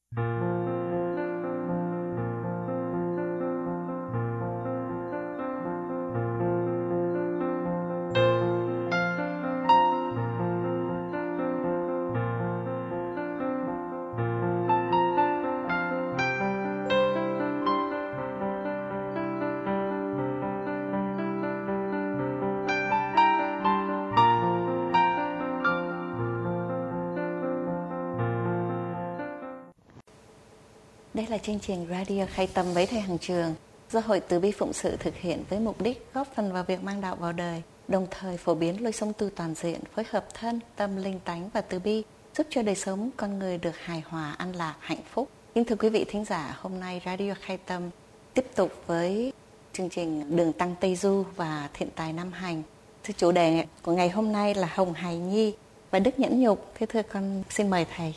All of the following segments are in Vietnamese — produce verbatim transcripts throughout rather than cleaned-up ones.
Đây là chương trình Radio Khai Tâm với thầy Hằng Trường do Hội Từ Bi Phụng Sự thực hiện với mục đích góp phần vào việc mang đạo vào đời, đồng thời phổ biến lối sống tu toàn diện, phối hợp thân, tâm, linh tánh và từ bi, giúp cho đời sống con người được hài hòa, an lạc, hạnh phúc. Kính thưa quý vị thính giả, hôm nay Radio Khai Tâm tiếp tục với chương trình Đường Tăng Tây Du và Thiện Tài Nam Hành. Thưa chủ đề của ngày hôm nay là Hồng Hài Nhi và Đức Nhẫn Nhục. Thế thưa con xin mời thầy.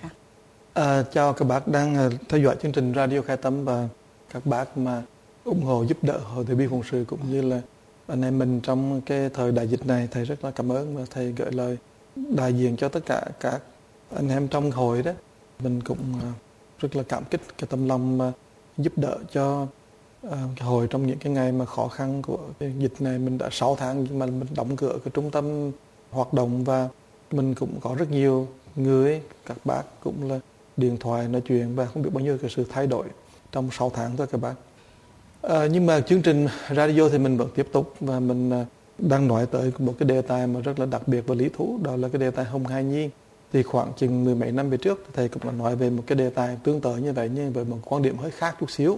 À, chào các bác đang theo dõi chương trình Radio Khai Tâm và các bác mà ủng hộ giúp đỡ Hội Từ Bi Phụng Sự cũng như là anh em mình trong cái thời đại dịch này. Thầy rất là cảm ơn và thầy gửi lời đại diện cho tất cả các anh em trong hội đó. Mình cũng rất là cảm kích cái tâm lòng mà giúp đỡ cho uh, cái hội trong những cái ngày mà khó khăn của cái dịch này. Mình đã sáu tháng mà mình đóng cửa cái trung tâm hoạt động và mình cũng có rất nhiều người, các bác cũng là điện thoại nói chuyện và không biết bao nhiêu cái sự thay đổi trong sáu tháng thôi các bác. À, nhưng mà chương trình radio thì mình vẫn tiếp tục và mình đang nói tới một cái đề tài mà rất là đặc biệt và lý thú, đó là cái đề tài Hồng Hài Nhi. Thì khoảng chừng mười mấy năm về trước thầy cũng đã nói về một cái đề tài tương tự như vậy nhưng với một quan điểm hơi khác chút xíu.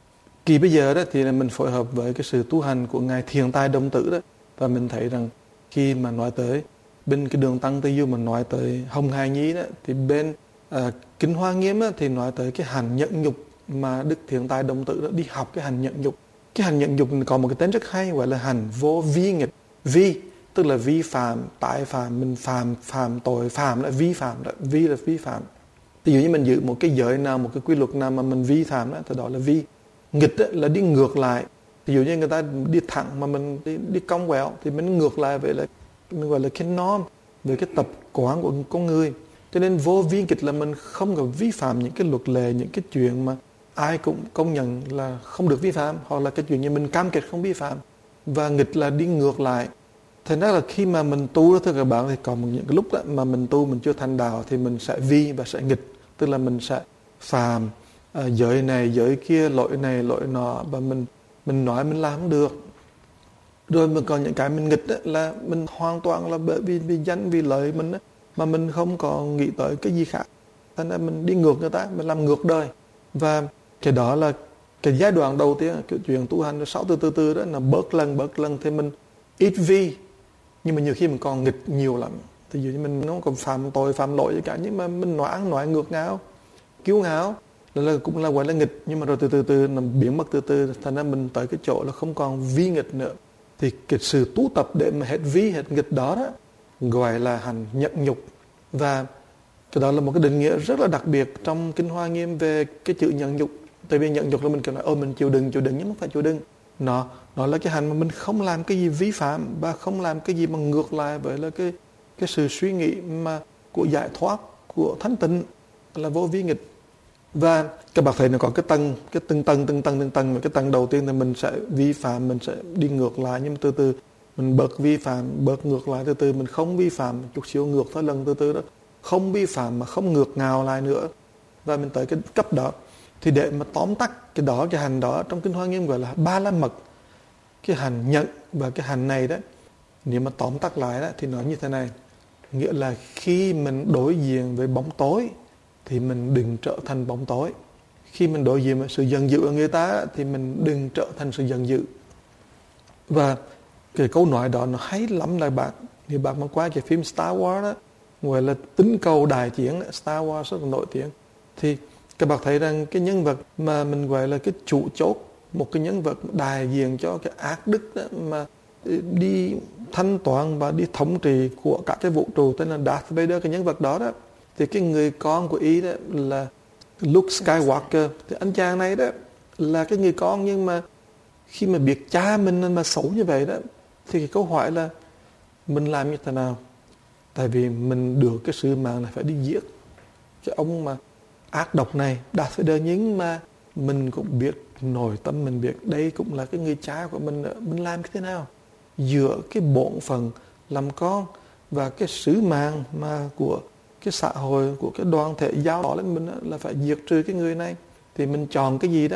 Kỳ bây giờ đó thì là mình phối hợp với cái sự tu hành của ngài Thiện Tài Đồng Tử đó, và mình thấy rằng khi mà nói tới bên cái Đường Tăng Tây Du mà nói tới Hồng Hài Nhi đó, thì bên à, Kinh Hoa Nghiêm á, thì nói tới cái hành nhẫn nhục mà Đức Thiện Tài Đồng Tử đã đi học cái hành nhẫn nhục. Cái hành nhẫn nhục có một cái tên rất hay gọi là hành vô vi nghịch. Vi tức là vi phạm, tái phạm, mình phạm phạm tội, phạm là vi phạm đó, vi là vi phạm. Ví dụ như mình giữ một cái giới nào, một cái quy luật nào mà mình vi phạm đó, thì đó là vi. Nghịch đó, là đi ngược lại. Ví dụ như người ta đi thẳng mà mình đi, đi cong quẹo thì mình ngược lại, vậy là mình gọi là cái norm, về cái tập quán của con người. Cho nên vô vi nghịch là mình không có vi phạm những cái luật lệ, những cái chuyện mà ai cũng công nhận là không được vi phạm, hoặc là cái chuyện như mình cam kết không vi phạm. Và nghịch là đi ngược lại. Thế nên là khi mà mình tu đó thưa các bạn, thì còn những cái lúc đó mà mình tu mình chưa thành đạo thì mình sẽ vi và sẽ nghịch, tức là mình sẽ phạm à, giới này giới kia, lỗi này lỗi nọ, và mình mình nói mình làm không được. Rồi mình còn những cái mình nghịch đó, là mình hoàn toàn là bởi vì vì danh vì lợi mình đó, mà mình không có nghĩ tới cái gì khác. Thế nên mình đi ngược người ta, mình làm ngược đời. Và cái đó là cái giai đoạn đầu tiên, cái chuyện tu hành sau từ từ từ đó là bớt lần bớt lần thì mình ít vi, nhưng mà nhiều khi mình còn nghịch nhiều lắm. Thì dụ như mình nó còn phạm tội phạm lỗi gì cả, nhưng mà mình nói ăn nói ngược ngáo, kiêu ngáo là, là cũng là gọi là nghịch, nhưng mà rồi từ từ từ nó biến mất từ từ, thành ra mình tới cái chỗ là không còn vi nghịch nữa. Thì cái sự tu tập để mà hết vi hết nghịch đó đó gọi là hành nhẫn nhục. Và cái đó là một cái định nghĩa rất là đặc biệt trong Kinh Hoa Nghiêm về cái chữ nhẫn nhục. Tại vì nhẫn nhục là mình kiểu nói ôi mình chịu đựng chịu đựng nhưng không phải chịu đựng. Nó nó là cái hành mà mình không làm cái gì vi phạm và không làm cái gì mà ngược lại với là cái cái sự suy nghĩ mà của giải thoát, của thanh tịnh, là vô vi nghịch. Và các bạn thấy nó có cái tầng, cái từng tầng từng tầng từng tầng. Cái tầng đầu tiên thì mình sẽ vi phạm, mình sẽ đi ngược lại, nhưng mà từ từ mình bớt vi phạm, bớt ngược lại, từ từ mình không vi phạm, chút xíu ngược thôi, lần từ từ đó không vi phạm mà không ngược ngào lại nữa, và mình tới cái cấp đó. Thì để mà tóm tắt cái đó, cái hành đó trong Kinh Hoa Nghiêm gọi là ba la mật. Cái hành nhận và cái hành này đó, nếu mà tóm tắt lại đó thì nó như thế này, nghĩa là khi mình đối diện với bóng tối thì mình đừng trở thành bóng tối. Khi mình đối diện với sự giận dữ của người ta thì mình đừng trở thành sự giận dữ. Và cái câu nói đó nó hay lắm là bạn, nếu bạn mà qua cái phim Star Wars đó, gọi là tính cầu đại chiến, Star Wars rất là nổi tiếng, thì các bạn thấy rằng cái nhân vật mà mình gọi là cái chủ chốt, một cái nhân vật đại diện cho cái ác đức đó, mà đi thanh toán và đi thống trị của cả cái vũ trụ, tên là Darth Vader, cái nhân vật đó đó, thì cái người con của ý đó là Luke Skywalker. Thì anh chàng này đó là cái người con, nhưng mà khi mà biết cha mình mà xấu như vậy đó, thì cái câu hỏi là mình làm như thế nào? Tại vì mình được cái sự mạng này phải đi giết cái ông mà ác độc này, Darth Vader, nhưng mà mình cũng biết, nội tâm mình biết đây cũng là cái người cha của mình nữa. Mình làm thế nào giữa cái bổn phận làm con và cái sứ mạng mà của cái xã hội, của cái đoàn thể giao đó lên mình là phải diệt trừ cái người này, thì mình chọn cái gì đó.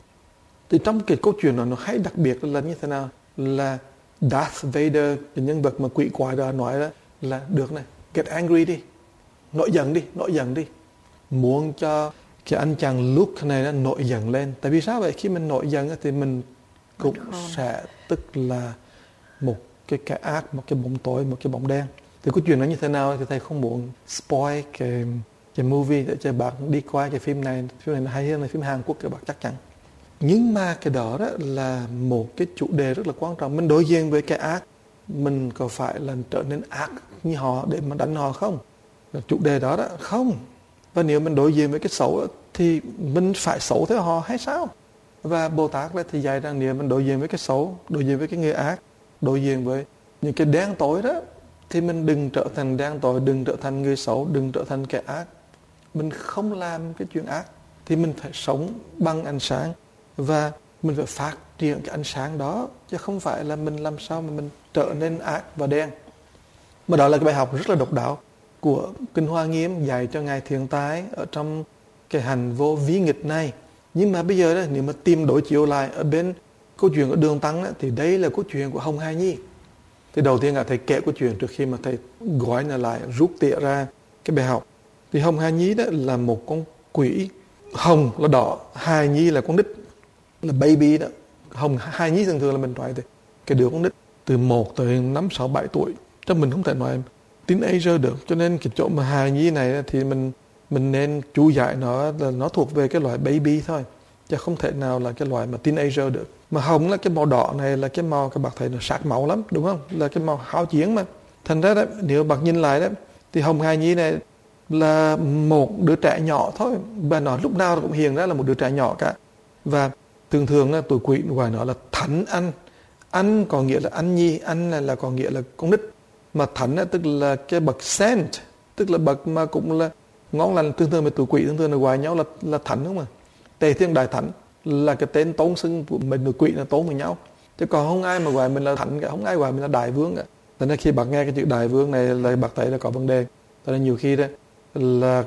Thì trong cái câu chuyện đó nó hay đặc biệt là như thế nào, là Darth Vader, cái nhân vật mà quỷ quái đó nói đó là được này, get angry đi, nổi giận đi, nổi giận đi, muốn cho cái anh chàng Luke này nó nổi giận lên. Tại vì sao vậy? Khi mình nổi giận thì mình cũng sẽ tức là một cái cái ác, một cái bóng tối, một cái bóng đen. Thì câu chuyện nó như thế nào thì thầy không muốn spoil cái cái movie để cho bạn đi qua cái phim này. Phim này là hay hơn là phim Hàn Quốc, các bạn chắc chắn. Nhưng mà cái đó đó là một cái chủ đề rất là quan trọng. Mình đối diện với cái ác, mình có phải là trở nên ác như họ để mà đánh họ không? Chủ đề đó đó không. Và nếu mình đối diện với cái xấu thì mình phải xấu theo họ hay sao? Và Bồ Tát thì dạy rằng nếu mình đối diện với cái xấu, đối diện với cái người ác, đối diện với những cái đen tối đó, thì mình đừng trở thành đen tối, đừng trở thành người xấu, đừng trở thành kẻ ác. Mình không làm cái chuyện ác, thì mình phải sống bằng ánh sáng, và mình phải phát triển cái ánh sáng đó, chứ không phải là mình làm sao mà mình trở nên ác và đen. Mà đó là cái bài học rất là độc đáo của Kinh Hoa Nghiêm dạy cho Ngài Thiện Tái ở trong cái hành vô vi nghịch này. Nhưng mà bây giờ đó, nếu mà tìm đối chiếu lại ở bên câu chuyện của Đường Tăng đó, thì đây là câu chuyện của Hồng Hà Nhi. Thì đầu tiên là thầy kể câu chuyện trước khi mà thầy gói nó lại, rút tỉa ra cái bài học. Thì Hồng Hà Nhi đó là một con quỷ, hồng là đỏ, Hà Nhi là con nít, là baby đó. Hồng Hà Nhi thường thường là mình nói thì cái đứa con nít từ một tới năm, sáu, bảy tuổi, cho mình không thể nói teenager được. Cho nên cái chỗ mà Hà Nhi này thì mình mình nên chú giải nó là nó thuộc về cái loại baby thôi, chứ không thể nào là cái loại mà teenager được. Mà hồng là cái màu đỏ này là cái màu các bạn thấy nó sắc máu lắm, đúng không? Là cái màu háo chiến mà. Thành ra đó, nếu bạn nhìn lại đó, thì Hồng Hà Nhi này là một đứa trẻ nhỏ thôi, và nó lúc nào cũng hiện ra là một đứa trẻ nhỏ cả. Và thường thường là tụi quỷ gọi nó là thánh anh. Anh có nghĩa là anh nhi, anh là, là có nghĩa là con nít. Mà thánh là tức là cái bậc saint, tức là bậc mà cũng là ngon lành. Thường thường với tụi quỷ thường thường là gọi nhau là là thánh, đúng không? Tề Thiên Đại Thánh là cái tên tôn xưng của mình, tụi quỷ là tôn với nhau. Chứ còn không ai mà gọi mình là thánh cả, không ai gọi mình là đại vương cả. Thế nên khi bạn nghe cái chữ đại vương này là bạn thấy là có vấn đề. Thế nên nhiều khi đó là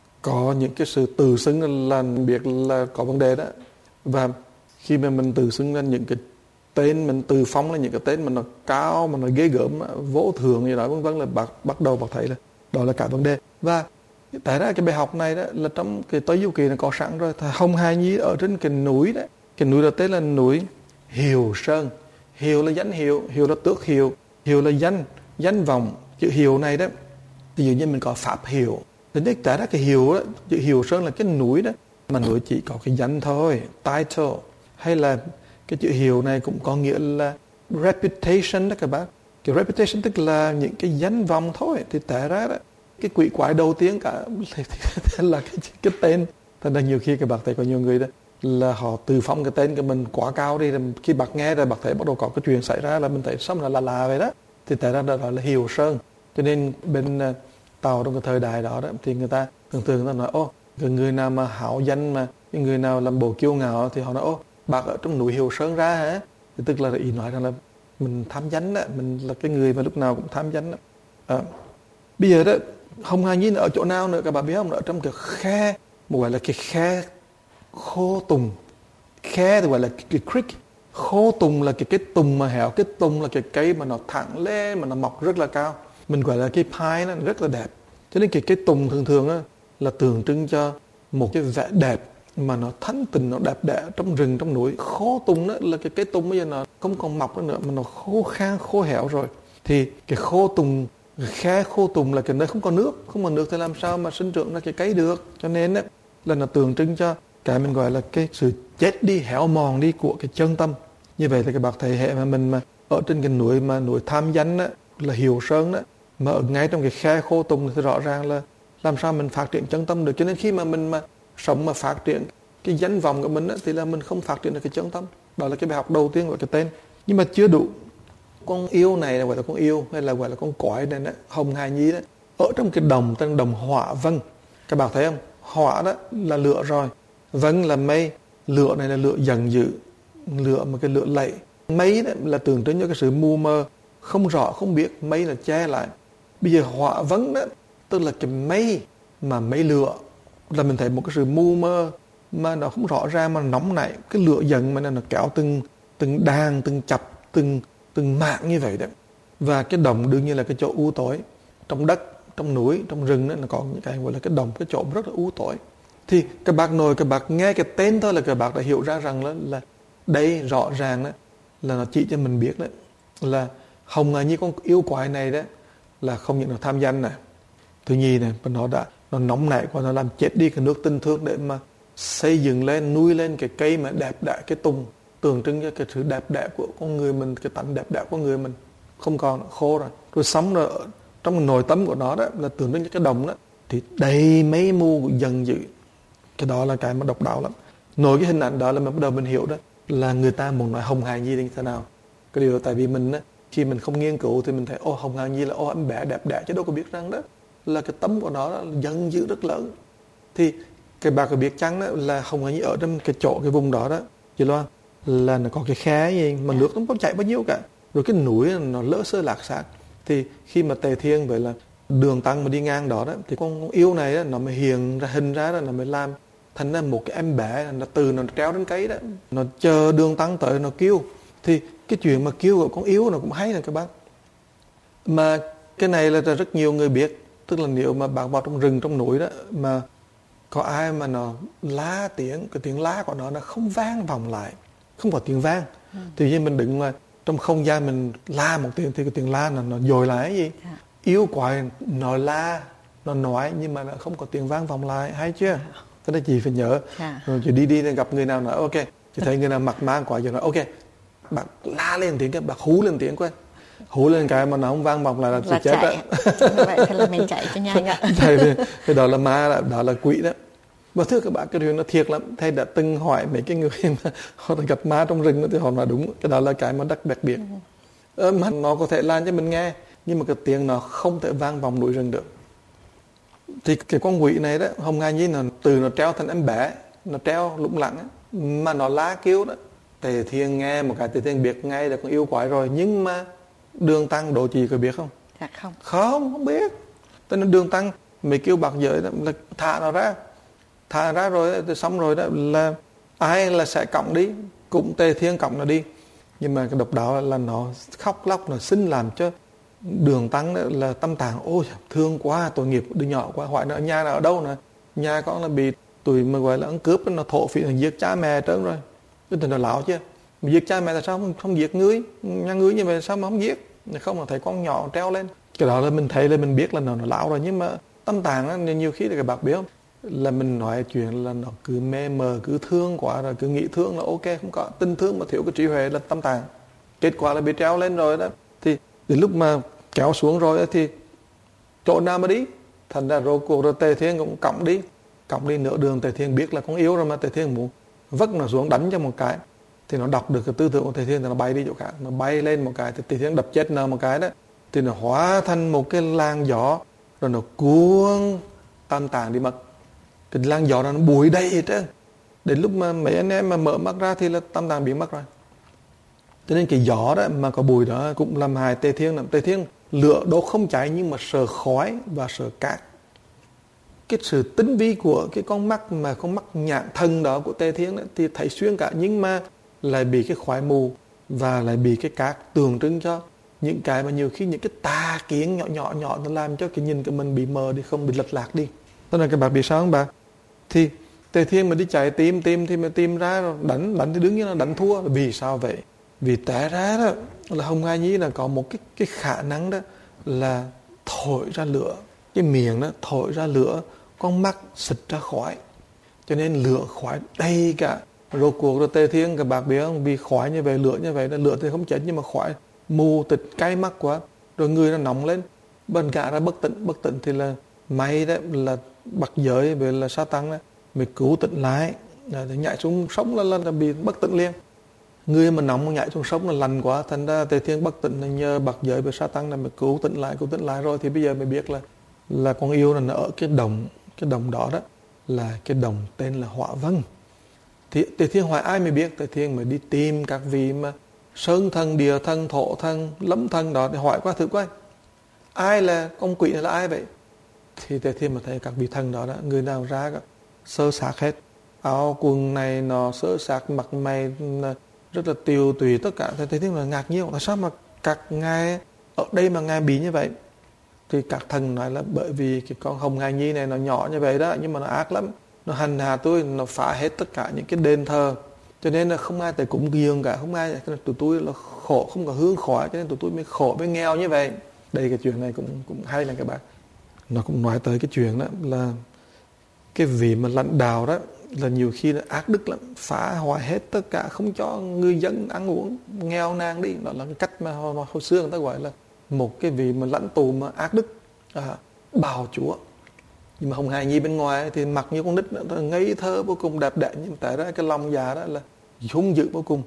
có những cái sự tự xưng là biết là có vấn đề đó. Và khi mà mình tự xưng lên những cái tên, mình từ phóng lên những cái tên mà nó cao, mà nó ghê gớm, vô thượng gì đó vân vân, là bắt, bắt đầu bạn thấy là đó là cả vấn đề. Và tại ra cái bài học này đó là trong cái Tây Du Ký nó có sẵn rồi. Hồng Hà Nhi ở trên cái núi đó, cái núi đó tên là núi Hiệu Sơn. Hiệu là danh hiệu, hiệu là tước hiệu, hiệu là danh, danh vọng. Chữ hiệu này đó, ví dụ như mình có pháp hiệu, thì đấy tại ra cái hiệu đó, chữ Hiệu Sơn là cái núi đó, mà núi chỉ có cái danh thôi, title. Hay là cái chữ hiệu này cũng có nghĩa là reputation đó các bác. Cái reputation tức là những cái danh vọng thôi. Thì tại ra đó, cái quỷ quái đầu tiên cả là cái, cái tên. Thành ra nhiều khi các bạn thấy có nhiều người đó là họ từ phong cái tên của mình quá cao đi, khi bạn nghe rồi bạn thấy bắt đầu có cái chuyện xảy ra là mình thấy xong là là là vậy đó. Thì tại ra đó là Hiệu Sơn. Cho nên bên uh, Tàu trong cái thời đại đó, đó thì người ta thường thường người ta nói ô, người nào mà hảo danh, mà người nào làm bộ kiêu ngạo thì họ nói ô, bác ở trong núi Hiệu Sơn ra hả? Thì tức là ý nói rằng là mình tham danh đó, mình là cái người mà lúc nào cũng tham danh đó. À, bây giờ đó Hồng Hà Nhi ở chỗ nào nữa các bạn biết không? Ở trong cái khe, một gọi là cái khe khô tùng. Khe thì gọi là cái creek. Khô tùng là cái cái tùng mà hẻo, cái tùng là cái cây mà nó thẳng lên, mà nó mọc rất là cao. Mình gọi là cái pine, nó rất là đẹp. Cho nên cái cái tùng thường thường á, là tượng trưng cho một cái vẻ đẹp mà nó thanh tịnh, nó đẹp đẽ trong rừng, trong núi. Khô tùng đó là cái cái tùng bây giờ nó không còn mọc nữa, mà nó khô khan, khô hẻo rồi. Thì cái khô tùng, khe khô tùng là cái nơi không có nước. Không có nước thì làm sao mà sinh trưởng ra cái cây được. Cho nên á, là nó tượng trưng cho cái mình gọi là cái sự chết đi, héo mòn đi của cái chân tâm. Như vậy là cái bậc thầy hệ mà mình mà ở trên cái núi mà núi tham danh á, là Hiệu Sơn đó, mà ở ngay trong cái khe khô tùng thì rõ ràng là làm sao mình phát triển chân tâm được. Cho nên khi mà mình mà sống mà phát triển cái danh vọng của mình á, thì là mình không phát triển được cái chân tâm. Đó là cái bài học đầu tiên của cái tên. Nhưng mà chưa đủ. Con yêu này là gọi là con yêu, hay là gọi là con cõi này đó, Hồng Hà Nhi đó, ở trong cái đồng, trong đồng Hỏa Vân. Các bạn thấy không? hỏa đó là lửa rồi, vâng là mây, lửa này là lửa giận dữ, lửa mà cái lửa lẫy. Mây đó là tượng trưng cho cái sự mù mờ, không rõ không biết, mây là che lại. Bây giờ hỏa vấn đó tức là cái mây mà mây lửa, là mình thấy một cái sự mù mờ mà nó không rõ ràng, mà nó nóng nảy, cái lửa giận mà nó kéo từng từng đàn, từng chập, từng từng mạng như vậy đấy. Và cái đồng đương nhiên là cái chỗ u tối, trong đất, trong núi, trong rừng đó là có những cái gọi là cái đồng, cái chỗ rất là u tối. Thì các bác nội, các bác nghe cái tên thôi là các bác đã hiểu ra rằng là, là đây rõ ràng đó là nó chỉ cho mình biết đấy là Hồng Hà Nhi con yêu quái này đó là không những là tham danh này, thứ nhì này, và nó đã nó nóng nảy quá, nó làm chết đi cái nước tình thương để mà xây dựng lên, nuôi lên cái cây mà đẹp đẽ, cái tùng tượng trưng cho cái sự đẹp đẽ của con người mình, cái tánh đẹp đẽ của người mình không còn, khô rồi. Rồi sống rồi trong nội tâm của nó đó là tượng trưng cho cái đồng đó thì đầy mấy mưu dần dữ. Cái đó là cái mà độc đáo lắm. Nổi cái hình ảnh đó là mình bắt đầu mình hiểu đó là người ta muốn nói Hồng Hà Nhi như thế nào. Cái điều tại vì mình á, khi mình không nghiên cứu thì mình thấy ô Hồng Hà Nhi là ô em bé đẹp đẽ, chứ đâu có biết rằng đó là cái tấm của nó là dần dữ rất lớn. Thì cái bà có biết chăng đó là Hồng Hà Nhi ở trong cái chỗ cái vùng đó đó chị Loan, là nó có cái khe gì mà nước nó không chảy bao nhiêu cả, rồi cái núi nó lỡ sơ lạc xác. Thì khi mà Tề Thiên vậy là Đường Tăng mà đi ngang đó đó thì con, con yêu này đó, nó mới hiện ra hình ra đó, nó mới làm thành ra một cái em bé, nó từ nó treo đến cây đó, nó chờ Đường Tăng tới nó kêu. Thì cái chuyện mà kêu của con yêu nó cũng hay nè các bác. Mà cái này là rất nhiều người biết, tức là nếu mà bạn vào trong rừng, trong núi đó mà có ai mà nó la tiếng, cái tiếng la của nó nó không vang vọng lại, không có tiếng vang. Ừ. Tuy nhiên mình đứng mà trong không gian mình la một tiếng thì cái tiếng la nó nó dồi lại cái gì? Yeah. Yêu quái nó la, nó nói nhưng mà nó không có tiếng vang vọng lại, hay chưa? Thế nên chị phải nhớ. Yeah. Rồi chị đi đi gặp người nào nói ok, chị thấy người nào mặc mang quả chị nói ok, bạn la lên tiếng cái, bạn hú lên tiếng quen. Hú lên cái mà nó không vang vọng lại là, là chết đó. Vậy thì là mình chạy cho nhanh ạ. Thì đó là ma, đó là quỷ đó. Và thưa các bạn, cái điều nó thiệt lắm. Thầy đã từng hỏi mấy cái người mà họ gặp ma trong rừng đó, thì họ nói đúng, cái đó là cái mà đặc, đặc biệt. Ừ. Mà nó có thể làm cho mình nghe, nhưng mà cái tiếng nó không thể vang vọng núi rừng được. Thì cái con quỷ này đó, Hồng Hà Nhi nó từ nó treo thành em bé, nó treo lủng lẳng á, mà nó lá kêu đó. Tề Thiên nghe một cái Tề Thiên biết ngay là con yêu quái rồi. Nhưng mà Đường Tăng độ chị có biết không? Dạ không. Không, không biết. Cho nên Đường Tăng mới kêu bạc giới đó là thả nó ra. Thả ra rồi thì xong rồi đó là ai là sẽ cõng đi, cũng Tề Thiên cõng nó đi. Nhưng mà cái độc đáo là nó khóc lóc, nó xin làm cho Đường Tăng đó là tâm tàng, ôi thương quá, tội nghiệp đứa nhỏ quá, hỏi nó ở nhà là ở đâu nè, nhà con là bị tụi mà gọi là ăn cướp, nó thổ phỉ, nó giết cha mẹ trơn rồi. Cái tình nó lão chứ, mà giết cha mẹ là sao không, không giết ngươi, nhà ngươi như vậy sao mà không giết, không là thấy con nhỏ treo lên. Cái đó là mình thấy là mình biết là nó, nó lão rồi. Nhưng mà tâm tàng đó, nhiều khi là các bạn biết không, là mình nói chuyện là nó cứ mê mờ, cứ thương quá rồi, cứ nghĩ thương là ok, không có tình thương mà thiếu cái trí huệ là tâm tàng. Kết quả là bị treo lên rồi đó, thì đến lúc mà kéo xuống rồi đó, thì chỗ nào mà đi, thành ra rồi cuộc rồi Tề Thiên cũng cõng đi, cõng đi nửa đường. Tề Thiên biết là con yếu rồi mà Tề Thiên muốn vất nó xuống đánh cho một cái, thì nó đọc được cái tư tưởng của Tề Thiên thì nó bay đi chỗ khác, nó bay lên một cái thì Tề Thiên đập chết nó một cái đó, thì nó hóa thành một cái làn gió rồi nó cuốn tam tàng đi mất. Cái làn gió nó bụi đầy hết trơn. Đến lúc mà mấy anh em mà mở mắt ra thì là tam tàng biến mất rồi. Cho nên cái gió đó mà có bụi đó cũng làm hại Tề Thiên lắm. Tề Thiên lửa đâu không cháy nhưng mà sợ khói và sợ cát. Cái sự tinh vi của cái con mắt mà con mắt nhãn thần đó của Tề Thiên đó, thì thấy xuyên cả, nhưng mà lại bị cái khói mù và lại bị cái cát tượng trưng cho những cái mà nhiều khi những cái tà kiến nhỏ nhỏ nhỏ nó làm cho cái nhìn của mình bị mờ đi, không bị lệch lạc đi. Tức là các bạn biết sao không bạn? Thì Tề Thiên mà đi chạy tìm tìm thì mà tìm ra rồi đánh đánh thì đương nhiên là đánh thua. Vì sao vậy? Vì té ra đó là Hồng Hà Nhi là có một cái cái khả năng đó là thổi ra lửa, cái miệng đó thổi ra lửa, con mắt xịt ra khói, cho nên lửa khói đầy cả. Rồi cuộc rồi Tề Thiên các bạn biết không, vì khói như vậy, lửa như vậy, lửa thì không chết nhưng mà khói mù tịt cay mắt quá, rồi người nó nóng lên, bên cả ra bất tỉnh. Bất tỉnh thì là may đó là Bạc Giới về là Sa Tăng đó mới cứu tỉnh lại, thì nhảy xuống sống là, là, là bị bất tỉnh liền. Người mà nóng mà nhảy xuống sống là lành quá, thành ra Tề Thiên bất tỉnh là nhờ Bạc Giới về Sa Tăng là mới cứu tỉnh lại, cứu tỉnh lại rồi thì bây giờ mới biết là là con yêu là nó ở cái đồng cái đồng đó đó. là cái đồng tên là Hỏa Vân. Thì Tề Thiên hỏi ai mới biết, Tề Thiên mới đi tìm các vị mà sơn thần, địa thần, thổ thần, lâm thần đó để hỏi qua thử coi ai là con quỷ này là ai vậy. Thì Tề Thiên mà thấy các vị thần đó, đó người nào ra sơ xác hết, áo quần này nó sơ xác, mặt mày rất là tiều tùy tất cả. Thì Tề Thiên là ngạc nhiên, tại sao mà các ngài ở đây mà ngài bị như vậy. Thì các thần nói là bởi vì cái con Hồng Hài Nhi này nó nhỏ như vậy đó, nhưng mà nó ác lắm, nó hành hạ tôi, nó phá hết tất cả những cái đền thờ, cho nên là không ai tới cúng dường cả, không ai, tụi tôi là khổ, không có hương khói, cho nên tụi tôi mới khổ mới nghèo như vậy. Đây cái chuyện này cũng cũng hay là các bạn, nó cũng nói tới cái chuyện đó là cái vị mà lãnh đạo đó là nhiều khi là ác đức lắm, phá hoại hết tất cả, không cho người dân ăn uống, nghèo nàn đi. Đó là cái cách mà hồi, hồi xưa người ta gọi là một cái vị mà lãnh tụ mà ác đức, à, bào chúa. Nhưng mà Hồng Hài Nhi bên ngoài thì mặc như con nít, ngây thơ vô cùng, đẹp đẽ, nhưng tại đó cái lòng già đó là hung dữ vô cùng.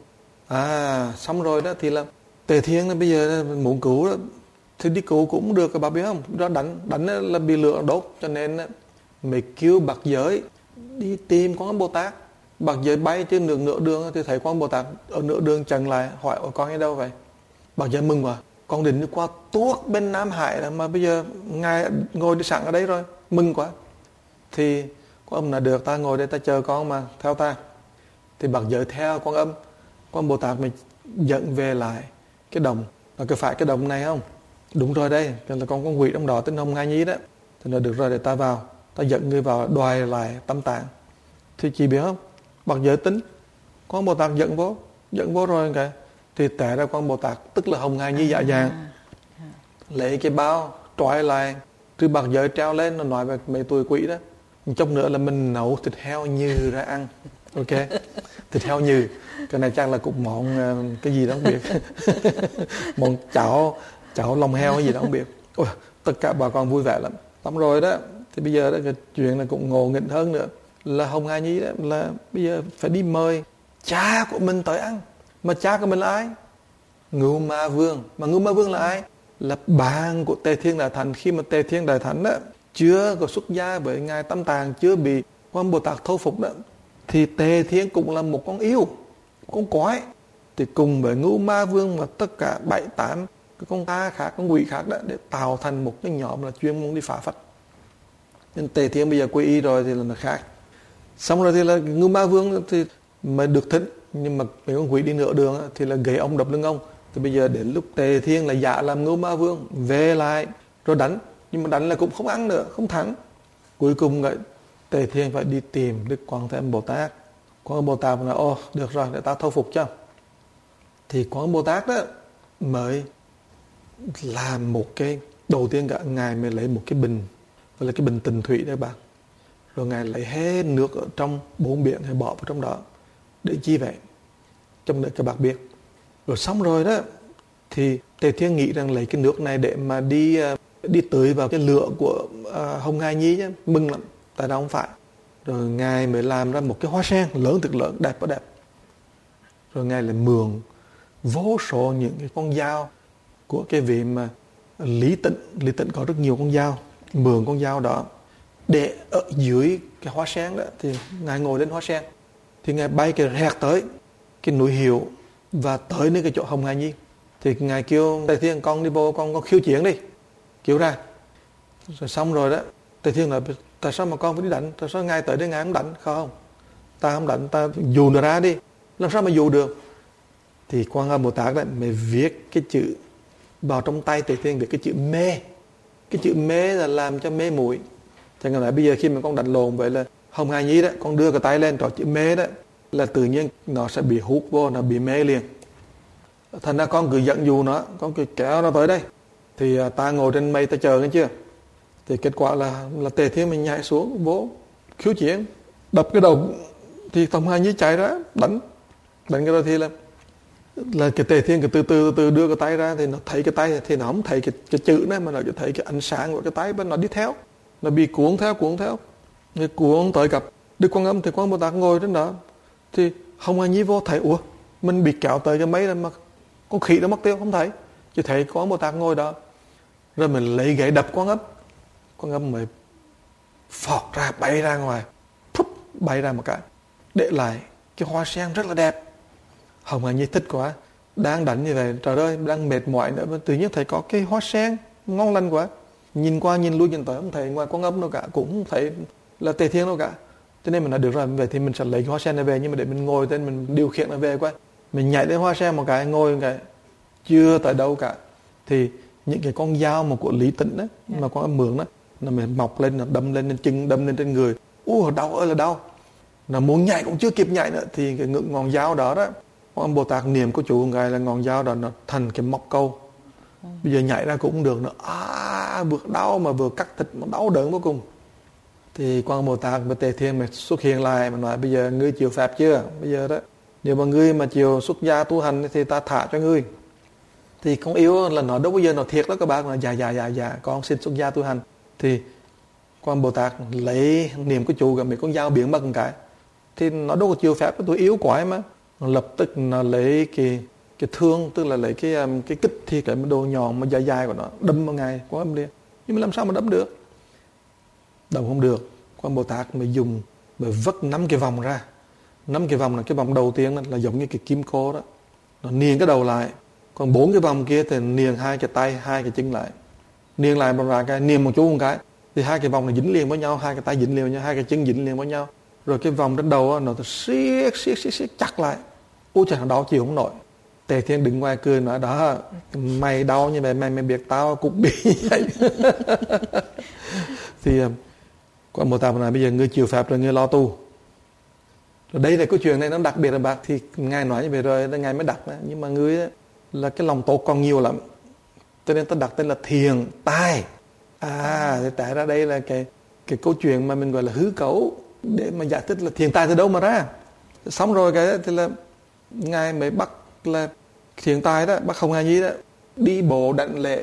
À xong rồi đó thì là Tề Thiên là bây giờ muốn cứu đó, thì đi cứu cũng được, các bạn biết không, đó đánh đánh là bị lửa đốt, cho nên mày kêu Bạc Giới đi tìm con Bồ Tát. Bạc Giới bay trên đường nửa đường thì thấy con Bồ Tát ở nửa đường chặn lại, hỏi con ở đâu vậy. Bạc Giới mừng quá, con định đi qua tuốt bên Nam Hải mà bây giờ ngài ngồi đi sẵn ở đấy rồi, mừng quá. Thì con âm là được, ta ngồi đây ta chờ con mà, theo ta. Thì Bạc Giới theo con âm, con Bồ Tát mình dẫn về lại cái đồng. Là cái phải cái đồng này không? Đúng rồi đây, là con con quỷ trong đó tên Hồng Hài Nhi đó. Thì nó được rồi, để ta vào, ta dẫn người vào đoài lại tâm tạng. Thì chị biết không, Bạc Giới tính con Bồ Tát dẫn vô, dẫn vô rồi kìa. Thì té ra con Bồ Tát tức là Hồng Hài Nhi dạ dàng, lấy cái bao trói lại, từ Bạc Giới treo lên, nó nói về mấy tuổi quỷ đó, chút nữa là mình nấu thịt heo nhừ ra ăn. Ok, thịt heo nhừ, cái này chắc là cũng món cái gì đó không biết. Món chảo chảo lòng heo cái gì đó không biết. Ôi, tất cả bà con vui vẻ lắm. Xong rồi đó, thì bây giờ đó, cái chuyện là cũng ngộ nghĩnh hơn nữa, là Hồng Hài Nhi đó là bây giờ phải đi mời cha của mình tới ăn. Mà cha của mình là ai? Ngưu Ma Vương. Mà Ngưu Ma Vương là ai? Là bạn của Tề Thiên Đại Thánh. Khi mà Tề Thiên Đại Thánh đó chưa có xuất gia bởi ngài Tâm Tạng, chưa bị quan Bồ Tát thâu phục đó, thì Tề Thiên cũng là một con yêu, con quái. Thì cùng với Ngưu Ma Vương và tất cả bảy tám cái con ta khác, con quỷ khác đó, để tạo thành một cái nhóm là chuyên môn đi phá phách. Nên Tề Thiên bây giờ quy y rồi thì là nó khác. Xong rồi thì là Ngưu Ma Vương thì mới được thích, nhưng mà mấy con quỷ đi nửa đường thì là gậy ông đập lưng ông. Thì bây giờ đến lúc Tề Thiên là giả làm Ngưu Ma Vương về lại rồi đánh, nhưng mà đánh là cũng không ăn nữa, không thắng. Cuối cùng vậy Tề Thiên phải đi tìm Đức Quan Thế Âm Bồ Tát. Quan Âm Bồ Tát nói ô được rồi, để ta thâu phục cho. Thì Quan Âm Bồ Tát đó mới làm một cái, đầu tiên cả ngài mới lấy một cái bình, gọi là cái bình tịnh thủy đấy bạn. Rồi ngài lấy hết nước ở trong bốn biển hay bỏ vào trong đó. Để chi vậy? Trong đó các bạn biết. Rồi xong rồi đó, thì Tề Thiên nghĩ rằng lấy cái nước này để mà đi đi tưới vào cái lửa của uh, Hồng Hài Nhi nhé, mừng lắm. Tại đâu không phải. Rồi ngài mới làm ra một cái hoa sen lớn thật lớn, đẹp quá đẹp. Rồi ngài lại mượn vô số những cái con dao của cái vị mà Lý Tịnh. Lý Tịnh có rất nhiều con dao, mượn con dao đó để ở dưới cái hoa sen đó. Thì ngài ngồi lên hoa sen, thì ngài bay cái rẹt tới cái núi Hiệu và tới nơi cái chỗ Hồng Hài Nhi. Thì ngài kêu Tề Thiên, con đi vô, con con khiêu chiến đi, kêu ra. Rồi xong rồi đó, Tề Thiên nói tại sao mà con phải đi đánh, tại sao ngài tới đây ngài không đánh? Không, ta không đánh, ta dụ nó ra đi. Làm sao mà dụ được? Thì Quan Âm Bồ Tát đấy mới viết cái chữ vào trong tay Tề Thiên, viết cái chữ mê. Cái chữ mê là làm cho mê muội. Chẳng hạn là bây giờ khi mà con đánh lộn vậy là Hồng Hài Nhi đó, con đưa cái tay lên trỏ chữ mê đó, là tự nhiên nó sẽ bị hút vô, nó bị mê liền. Thành ra con cứ dẫn dụ nó, con cứ kéo nó tới đây. Thì ta ngồi trên mây ta chờ nghe chưa? Thì kết quả là là Tề Thiên mình nhảy xuống vỗ khiếu chiến, đập cái đầu. Thì Hồng Hài Nhi chạy ra đánh, đánh cái đó thì là là cái Tề Thiên cứ từ từ từ đưa cái tay ra, thì nó thấy cái tay thì nó không thấy cái, cái chữ này, mà nó chỉ thấy cái ánh sáng của cái tay bên nó đi theo, nó bị cuốn theo cuốn theo, thì cuốn tới gặp Đức Quan Âm. Thì Quan Bồ Tát ngồi trên đó, thì Hồng Hài Nhi vô thấy ủa mình bị kéo tới cái mấy này mà con khỉ nó mất tiêu không thấy, chỉ thấy Quan Bồ Tát ngồi đó. Rồi mình lấy gậy đập Quan Âm, Quan Âm mới phọt ra bay ra ngoài, bay ra một cái, để lại cái hoa sen rất là đẹp. Hồng Hà Nhi thích quá, đang đánh như vậy, trời ơi, đang mệt mỏi nữa, tự nhiên thấy có cái hoa sen ngon lành quá, nhìn qua nhìn lui nhìn tới không thấy ngoài Quan Âm đâu cả, cũng không thấy là Tề Thiên đâu cả. Cho nên mình nói được rồi, vậy thì mình sẽ lấy cái hoa sen này về, nhưng mà để mình ngồi trên mình điều khiển nó về qua, mình nhảy lên hoa sen một cái, ngồi một cái, chưa tới đâu cả, thì những cái con dao mà của Lý Tĩnh đó, yeah. mà Quan Âm mượn đó, nó mình mọc lên, nó đâm lên trên chân, đâm lên trên người, u đau ơi là đau, nó muốn nhảy cũng chưa kịp nhảy nữa, thì cái ngọn ngọn dao đó đó, Quan Âm Bồ Tát niệm của chủ ngài là ngọn dao đó nó thành cái móc câu, ừ. bây giờ nhảy ra cũng không được nữa, à, vừa đau mà vừa cắt thịt mà đau đớn vô cùng. Thì Quan Âm Bồ Tát và Tề Thiên mà xuất hiện lại mà nói bây giờ ngươi chịu phép chưa, bây giờ đó nếu mà ngươi mà chịu xuất gia tu hành thì ta thả cho ngươi. Thì con yêu là nó đâu bao giờ nó thiệt đó các bạn, là dạ dạ dạ dạ con xin xuất gia tu hành. Thì Quan Âm Bồ Tát lấy niệm của chủ, mấy con dao biến mất một cái, thì nó đâu có chịu phép, tôi yếu quá mà, nó lập tức nó lấy cái cái thương, tức là lấy cái cái kích thì cái đồ nhọn mà dài dài của nó đâm vào ngài Quan Âm liền. Nhưng mà làm sao mà đâm được, đâm không được. Quan Bồ Tát mới dùng mới vất năm cái vòng ra, năm cái vòng là cái vòng đầu tiên là giống như cái kim cô đó, nó niền cái đầu lại, còn bốn cái vòng kia thì niền hai cái tay hai cái chân lại, niền lại bằng ra cái niền một chú một cái, thì hai cái vòng này dính liền với nhau, hai cái tay dính liền với nhau, hai cái chân dính liền với nhau, rồi cái vòng trên đầu đó, nó siết siết siết siết chặt lại. Ôi trời, nó đau chịu không nổi. Tề Thiên đứng ngoài cười nói đó, mày đau như vậy mày mày biết tao cũng bị vậy. Thì Quan Bồ Tát nói bây giờ ngươi chịu phép rồi ngươi lo tu. Rồi đây là cái chuyện này nó đặc biệt là bác, thì ngài nói như vậy rồi ngài mới đặt, nhưng mà ngươi ấy, là cái lòng tốt còn nhiều lắm, cho nên ta đặt tên là Thiền Tai. À thì tại ra đây là cái cái câu chuyện mà mình gọi là hư cấu để mà giải thích là Thiền Tai từ đâu mà ra. Xong rồi cái thì là ngài mới bắt là Thiền Tai đó, bắt Hồng Hà Nhi đó đi bộ đảnh lễ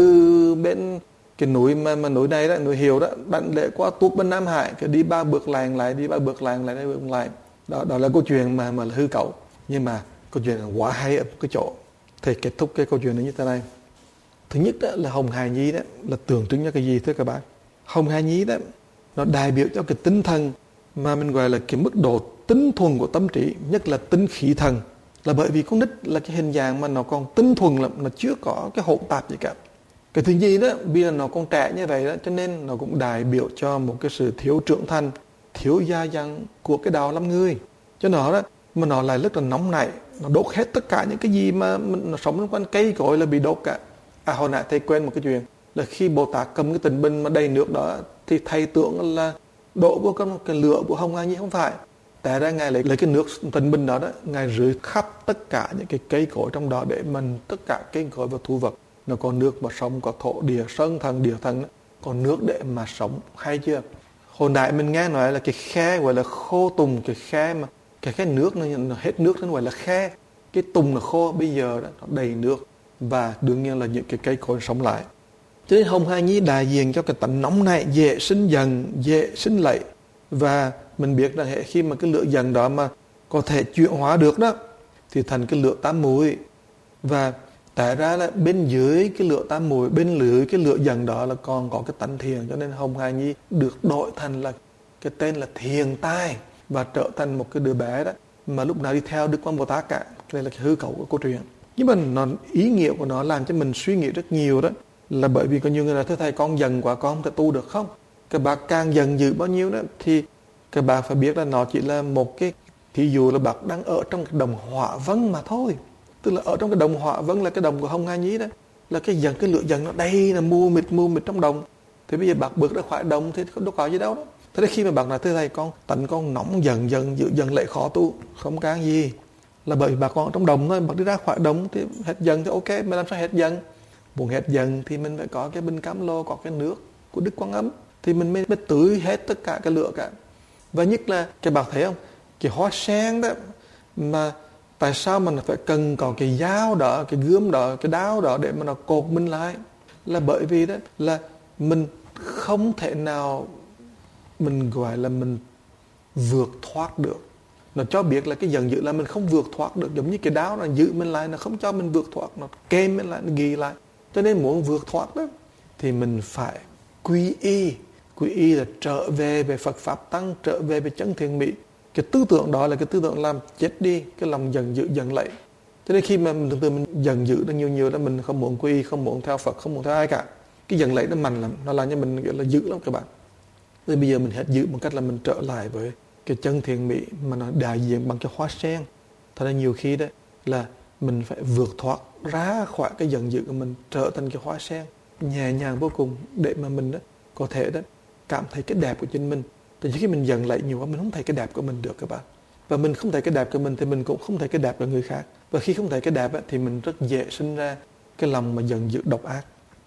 từ bên cái núi mà, mà núi này đó, núi Hiều đó, đảnh lễ qua tuốt bên Nam Hải, cái đi ba bước làng lại, đi ba bước làng lại, đi bước lại. Đó, đó là câu chuyện mà mà là hư cấu, nhưng mà câu chuyện là quá hay ở cái chỗ. Thì kết thúc cái câu chuyện này như thế này. Thứ nhất đó là Hồng Hà Nhi đó là tượng trưng cho cái gì thưa các bạn? Hồng Hà Nhi đó nó đại biểu cho cái tinh thần mà mình gọi là cái mức độ tinh thuần của tâm trí, nhất là tinh khí thần. Là bởi vì con nít là cái hình dạng mà nó còn tinh thuần lắm, nó chưa có cái hỗn tạp gì cả. Cái thứ gì đó vì là nó còn trẻ như vậy đó, cho nên nó cũng đại biểu cho một cái sự thiếu trưởng thành, thiếu gia dặn của cái đạo làm người. Cho nó đó mà nó lại rất là nóng nảy, nó đốt hết tất cả những cái gì mà nó sống liên quan cây cối là bị đốt cả. À hồi nãy thầy quên một cái chuyện là khi Bồ Tát cầm cái tịnh bình mà đầy nước đó thì thầy tưởng là đổ vô cái, cái lửa của Hồng Hà Nhi, không phải. Tại ra ngài lấy lấy cái nước tịnh bình đó đó, ngài rưới khắp tất cả những cái cây cối trong đó để mình tất cả cây cối và thu vật. Nó có nước mà sống, có thổ địa sơn thần địa thần, còn nước để mà sống, hay chưa? Hồi nãy mình nghe nói là cái khe gọi là khô tùng, cái khe mà cái khe nước nó, nó hết nước nó gọi là khe, cái tùng là khô, bây giờ đó, nó đầy nước và đương nhiên là những cái cây cối sống lại. Cho nên Hồng Hà Nhi đại diện cho cái tánh nóng này, dễ sinh giận, dễ sinh lệ. Và mình biết là khi mà cái lửa giận đó mà có thể chuyển hóa được đó thì thành cái lửa tám muội. Và tại ra là bên dưới cái lửa tám muội, bên dưới cái lửa giận đó là còn có cái tánh thiền, cho nên Hồng Hà Nhi được đổi thành là cái tên là Thiền Tai và trở thành một cái đứa bé đó mà lúc nào đi theo Đức Quan Bồ Tát cả. Đây là cái hư cấu của câu chuyện. Nhưng mà nó, ý nghĩa của nó làm cho mình suy nghĩ rất nhiều đó, là bởi vì có nhiều người là thưa thầy con giận quá con không thể tu được. Không, các bạn càng giận dữ bao nhiêu đó thì các bạn phải biết là nó chỉ là một cái, thí dụ là bạn đang ở trong cái đồng hỏa vân mà thôi. Tức là ở trong cái đồng hỏa vân là cái đồng của Hồng Hà Nhi đó, là cái giận, cái lửa giận nó đầy là mù mịt mù mịt trong đồng. Thì bây giờ bạn bước ra khỏi đồng thì đâu có gì đâu đó. Thế nên khi mà bạn nói thưa thầy con tánh con nóng giận giận dữ giận lại khó tu, không can gì, là bởi vì bà con ở trong đồng thôi. Bạn đi ra khỏi đồng thì hết giận thì ok, mà làm sao hết giận? Muốn hết giận thì mình phải có cái bình cam lô, có cái nước của Đức Quan Âm thì mình mới, mới tưới hết tất cả cái lửa cả. Và nhất là cái bạn thấy không, cái hoa sen đó mà tại sao mình phải cần có cái dao đó, cái gươm đó, cái đao đó để mà nó cột mình lại? Là bởi vì đó là mình không thể nào mình gọi là mình vượt thoát được. Nó cho biết là cái giận dữ là mình không vượt thoát được, giống như cái đao nó giữ mình lại, nó không cho mình vượt thoát, nó kèm mình lại, nó ghi lại. Cho nên muốn vượt thoát đó thì mình phải quy y quy y là trở về về Phật pháp tăng, trở về về chân thiện mỹ. Cái tư tưởng đó là cái tư tưởng làm chết đi cái lòng giận dữ giận lẫy. Cho nên khi mà mình từ mình giận dữ nó nhiều nhiều đó, mình không muốn quy y, không muốn theo Phật, không muốn theo ai cả, cái giận lẫy nó mạnh lắm, nó làm cho mình kiểu là dữ lắm các bạn. Thì bây giờ mình hết dữ một cách là mình trở lại với cái chân thiện mỹ mà nó đại diện bằng cái hoa sen. Thật ra nhiều khi đấy là mình phải vượt thoát ra khỏi cái giận dữ của mình, trở thành cái hoa sen nhẹ nhàng vô cùng để mà mình đó có thể đó cảm thấy cái đẹp của chính mình. Tại vì khi mình giận lại nhiều quá mình không thấy cái đẹp của mình được các bạn. Và mình không thấy cái đẹp của mình thì mình cũng không thấy cái đẹp của người khác. Và khi không thấy cái đẹp ấy, thì mình rất dễ sinh ra cái lòng mà giận dữ độc ác.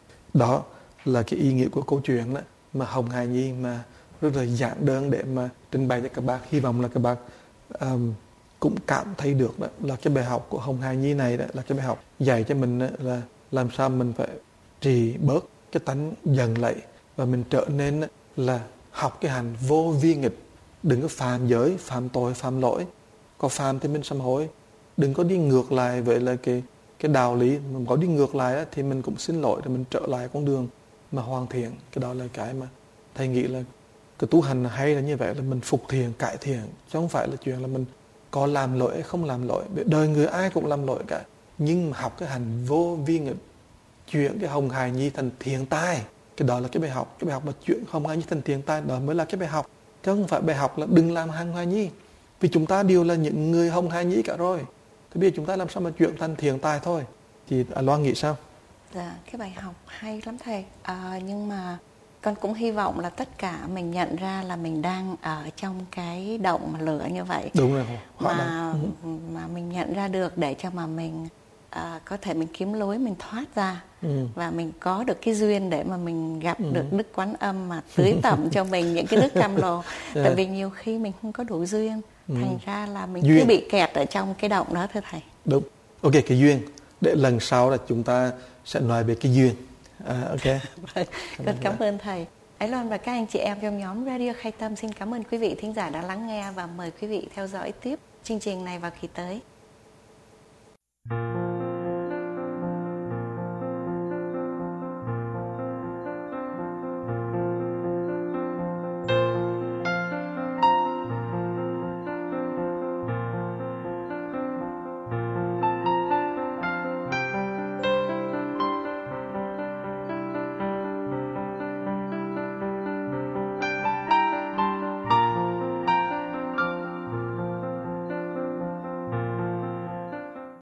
Đó là cái ý nghĩa của câu chuyện đó mà Hồng Hà Nhi mà rất là giản đơn để mà trình bày cho các bác. Hy vọng là các bác um, cũng cảm thấy được đó là cái bài học của Hồng Hà Nhi này đó là cái bài học dạy cho mình đó, là làm sao mình phải trì bớt cái tánh giận lẫy và mình trở nên đó, là học cái hành vô vi nghịch. Đừng có phạm giới, phạm tội, phạm lỗi. Có phạm thì mình sám hối. Đừng có đi ngược lại với là cái cái đạo lý. Mà có đi ngược lại đó, thì mình cũng xin lỗi để mình trở lại con đường mà hoàn thiện. Cái đó là cái mà thầy nghĩ là cái tu hành hay là như vậy, là mình phục thiện, cải thiện, chứ không phải là chuyện là mình có làm lỗi hay không làm lỗi. Đời người ai cũng làm lỗi cả. Nhưng mà học cái hành vô vi nghịch, chuyển cái Hồng Hà Nhi thành thiện tai, cái đó là cái bài học. Cái bài học mà chuyển Hồng Hà Nhi thành thiện tai, đó mới là cái bài học. Chứ không phải bài học là đừng làm Hồng Hà Nhi. Vì chúng ta đều là những người Hồng Hà Nhi cả rồi. Thế bây giờ chúng ta làm sao mà chuyển thành thiện tai thôi. Thì à, Loan nghĩ sao? Dạ, cái bài học hay lắm thầy. À, nhưng mà con cũng hy vọng là tất cả mình nhận ra là mình đang ở trong cái động lửa như vậy. Đúng rồi. Mà, mà mình nhận ra được để cho mà mình à, có thể mình kiếm lối mình thoát ra. Ừ. Và mình có được cái duyên để mà mình gặp ừ. được Đức Quán Âm mà tưới tẩm cho mình những cái đức cam lồ. Yeah. Tại vì nhiều khi mình không có đủ duyên, ừ. thành ra là mình duyên. cứ bị kẹt ở trong cái động đó thưa thầy. Đúng. Ok, cái duyên. Để lần sau là chúng ta sẽ nói về cái duyên. À, ok. Rất cảm ơn thầy. Ái Loan và các anh chị em trong nhóm Radio Khai Tâm xin cảm ơn quý vị thính giả đã lắng nghe và mời quý vị theo dõi tiếp chương trình này vào kỳ tới.